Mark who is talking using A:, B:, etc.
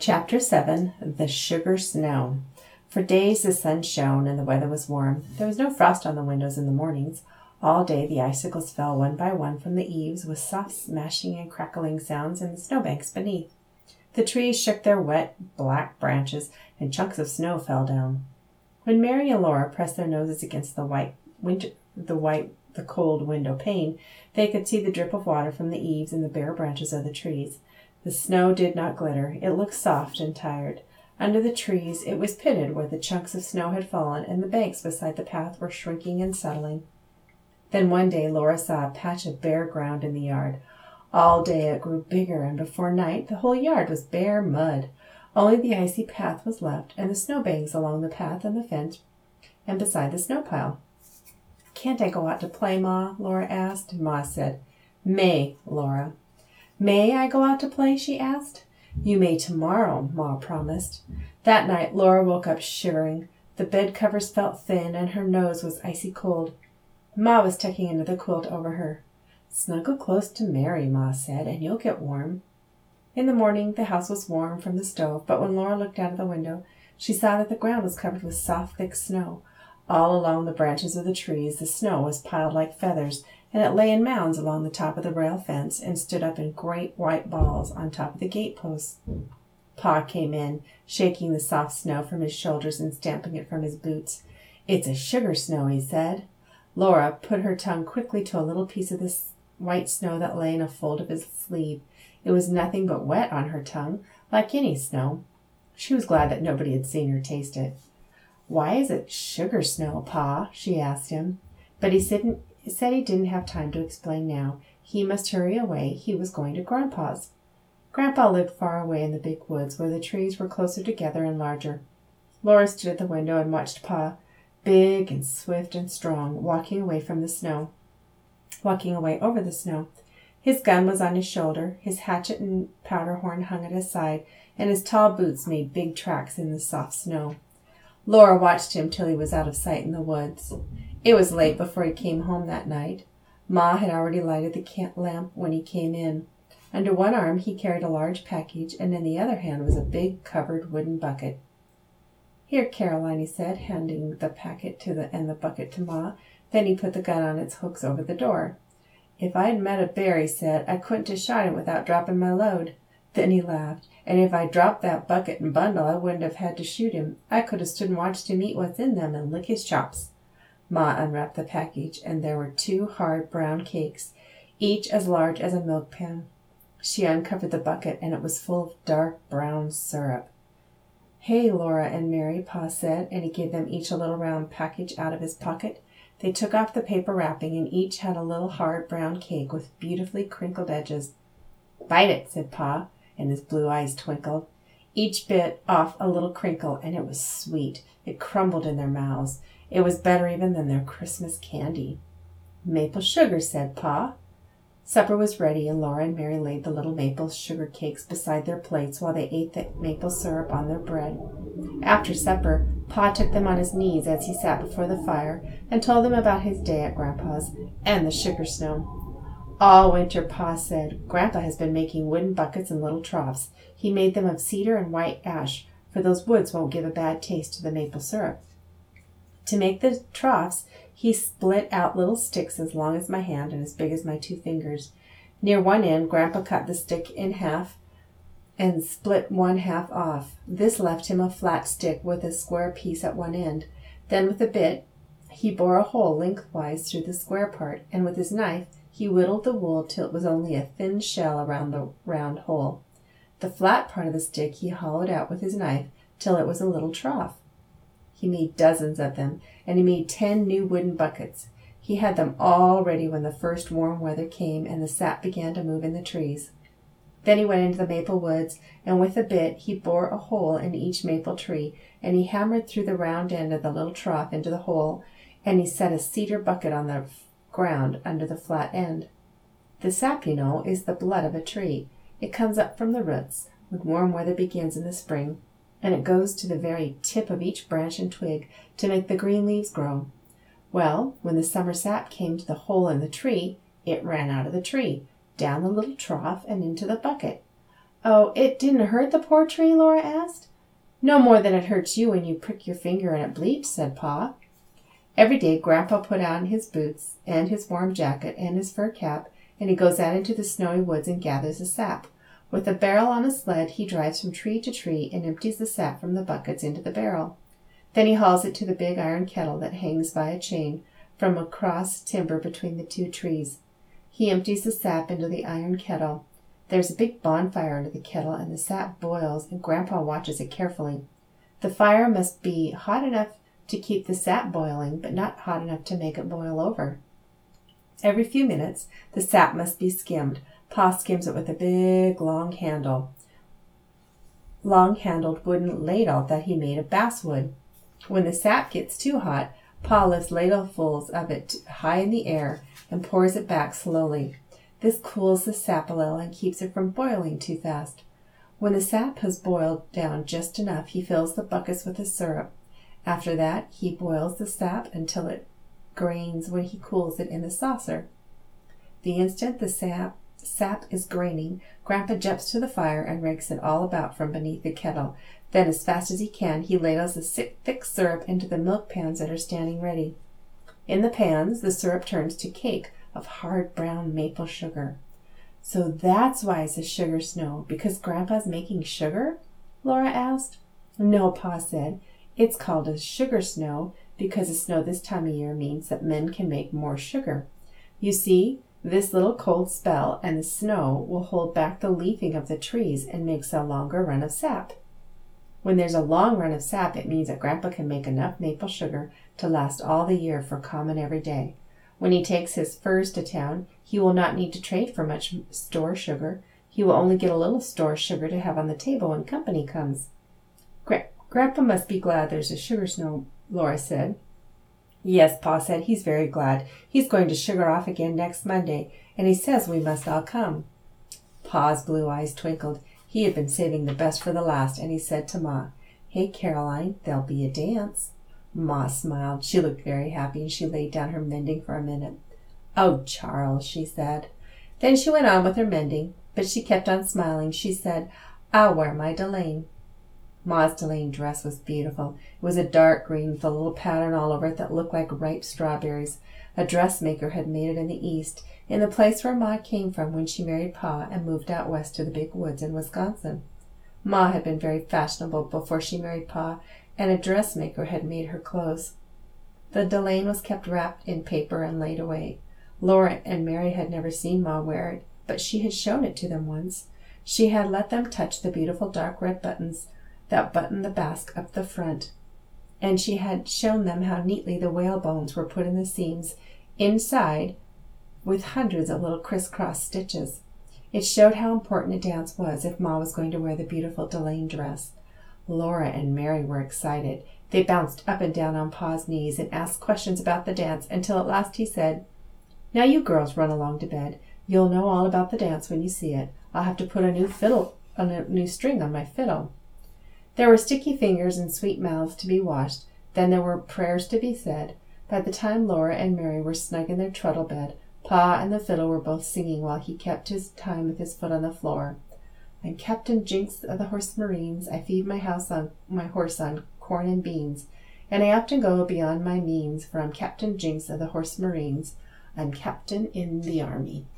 A: Chapter 7 The Sugar Snow. For days the sun shone and the weather was warm. There was no frost on the windows in the mornings. All day the icicles fell one by one from the eaves with soft smashing and crackling sounds in the snowbanks beneath. The trees shook their wet, black branches, and chunks of snow fell down. When Mary and Laura pressed their noses against the cold window pane, they could see the drip of water from the eaves and the bare branches of the trees. The snow did not glitter. It looked soft and tired. Under the trees it was pitted where the chunks of snow had fallen, and the banks beside the path were shrinking and settling. Then one day Laura saw a patch of bare ground in the yard. All day it grew bigger, and before night the whole yard was bare mud. Only the icy path was left, and the snowbanks along the path and the fence and beside the snow pile. "Can't I go out to play, Ma?" Laura asked. Ma said, "May, Laura." "May I go out to play?" she asked. "You may tomorrow," Ma promised. That night Laura woke up shivering. The bed covers felt thin, and her nose was icy cold. Ma was tucking another quilt over her. "Snuggle close to Mary," Ma said, "and you'll get warm." In the morning the house was warm from the stove, but when Laura looked out of the window, she saw that the ground was covered with soft, thick snow. All along the branches of the trees the snow was piled like feathers, and it lay in mounds along the top of the rail fence and stood up in great white balls on top of the gate posts. Pa came in, shaking the soft snow from his shoulders and stamping it from his boots. "It's a sugar snow," he said. Laura put her tongue quickly to a little piece of this white snow that lay in a fold of his sleeve. It was nothing but wet on her tongue, like any snow. She was glad that nobody had seen her taste it. "Why is it sugar snow, Pa?" she asked him. But he said he didn't have time to explain now. He must hurry away. He was going to Grandpa's. Grandpa lived far away in the big woods, where the trees were closer together and larger. Laura stood at the window and watched Pa, big and swift and strong, walking away over the snow. His gun was on his shoulder, his hatchet and powder horn hung at his side, and his tall boots made big tracks in the soft snow. Laura watched him till he was out of sight in the woods. It was late before he came home that night. Ma had already lighted the lamp when he came in. Under one arm he carried a large package, and in the other hand was a big covered wooden bucket. "Here, Caroline," he said, handing the packet and the bucket to Ma. Then he put the gun on its hooks over the door. "If I'd met a bear," he said, "I couldn't have shot him without dropping my load." Then he laughed. "And if I dropped that bucket and bundle, I wouldn't have had to shoot him. I could have stood and watched him eat what's in them and lick his chops." Ma unwrapped the package, and there were 2 hard brown cakes, each as large as a milk pan. She uncovered the bucket, and it was full of dark brown syrup. "Hey, Laura and Mary," Pa said, and he gave them each a little round package out of his pocket. They took off the paper wrapping, and each had a little hard brown cake with beautifully crinkled edges. "Bite it," said Pa, and his blue eyes twinkled. Each bit off a little crinkle, and it was sweet. It crumbled in their mouths. It was better even than their Christmas candy. "Maple sugar," said Pa. Supper was ready, and Laura and Mary laid the little maple sugar cakes beside their plates while they ate the maple syrup on their bread. After supper, Pa took them on his knees as he sat before the fire and told them about his day at Grandpa's and the sugar snow. "All winter," Pa said, "Grandpa has been making wooden buckets and little troughs. He made them of cedar and white ash, for those woods won't give a bad taste to the maple syrup. To make the troughs, he split out little sticks as long as my hand and as big as my 2 fingers. Near one end, Grandpa cut the stick in half and split one half off. This left him a flat stick with a square piece at one end. Then with a bit, he bored a hole lengthwise through the square part, and with his knife, he whittled the wool till it was only a thin shell around the round hole. The flat part of the stick he hollowed out with his knife till it was a little trough. He made dozens of them, and he made 10 new wooden buckets. He had them all ready when the first warm weather came and the sap began to move in the trees. Then he went into the maple woods, and with a bit he bored a hole in each maple tree, and he hammered through the round end of the little trough into the hole, and he set a cedar bucket on the ground under the flat end. The sap, you know, is the blood of a tree. It comes up from the roots when warm weather begins in the spring, and it goes to the very tip of each branch and twig to make the green leaves grow. Well, when the summer sap came to the hole in the tree, it ran out of the tree, down the little trough, and into the bucket. Oh, it didn't hurt the poor tree? Laura asked. No more than it hurts you when you prick your finger and it bleeds, said Pa. Every day Grandpa put on his boots and his warm jacket and his fur cap, and he goes out into the snowy woods and gathers the sap. With a barrel on a sled, he drives from tree to tree and empties the sap from the buckets into the barrel. Then he hauls it to the big iron kettle that hangs by a chain from across timber between the two trees. He empties the sap into the iron kettle. There's a big bonfire under the kettle, and the sap boils, and Grandpa watches it carefully. The fire must be hot enough to keep the sap boiling, but not hot enough to make it boil over. Every few minutes, the sap must be skimmed. Pa skims it with a big, long-handled wooden ladle that he made of basswood. When the sap gets too hot, Pa lifts ladlefuls of it high in the air and pours it back slowly. This cools the sap a little and keeps it from boiling too fast. When the sap has boiled down just enough, he fills the buckets with the syrup. After that, he boils the sap until it grains when he cools it in the saucer. The instant the sap is graining, Grandpa jumps to the fire and rakes it all about from beneath the kettle. Then, as fast as he can, he ladles the thick syrup into the milk pans that are standing ready. In the pans, the syrup turns to cake of hard brown maple sugar. So that's why it's a sugar snow, because Grandpa's making sugar? Laura asked. No, Pa said. It's called a sugar snow because a snow this time of year means that men can make more sugar. You see, this little cold spell and the snow will hold back the leafing of the trees and makes a longer run of sap. When there's a long run of sap, it means that Grandpa can make enough maple sugar to last all the year for common every day. When he takes his furs to town, he will not need to trade for much store sugar. He will only get a little store sugar to have on the table when company comes. Grandpa must be glad there's a sugar snow, Laura said. Yes, Pa said, he's very glad. He's going to sugar off again next Monday, and he says we must all come. Pa's blue eyes twinkled. He had been saving the best for the last, and he said to Ma, Hey, Caroline, there'll be a dance. Ma smiled. She looked very happy, and she laid down her mending for a minute. Oh, Charles, she said. Then she went on with her mending, but she kept on smiling. She said, I'll wear my delaine. Ma's delaine dress was beautiful. It was a dark green with a little pattern all over it that looked like ripe strawberries. A dressmaker had made it in the East, in the place where Ma came from when she married Pa and moved out west to the big woods in Wisconsin. Ma had been very fashionable before she married Pa, and a dressmaker had made her clothes. The delaine was kept wrapped in paper and laid away. Laura and Mary had never seen Ma wear it, but she had shown it to them once. She had let them touch the beautiful dark red buttons that buttoned the basque up the front, and she had shown them how neatly the whalebones were put in the seams inside with hundreds of little crisscross stitches. It showed how important a dance was if Ma was going to wear the beautiful delaine dress. Laura and Mary were excited. They bounced up and down on Pa's knees and asked questions about the dance until at last he said, Now you girls run along to bed. You'll know all about the dance when you see it. I'll have to put a new string on my fiddle. There were sticky fingers and sweet mouths to be washed. Then there were prayers to be said. By the time Laura and Mary were snug in their truddle bed, Pa and the fiddle were both singing while he kept his time with his foot on the floor. I'm Captain Jinks of the Horse Marines. I feed my horse on corn and beans, and I often go beyond my means, for I'm Captain Jinks of the Horse Marines. I'm captain in the army.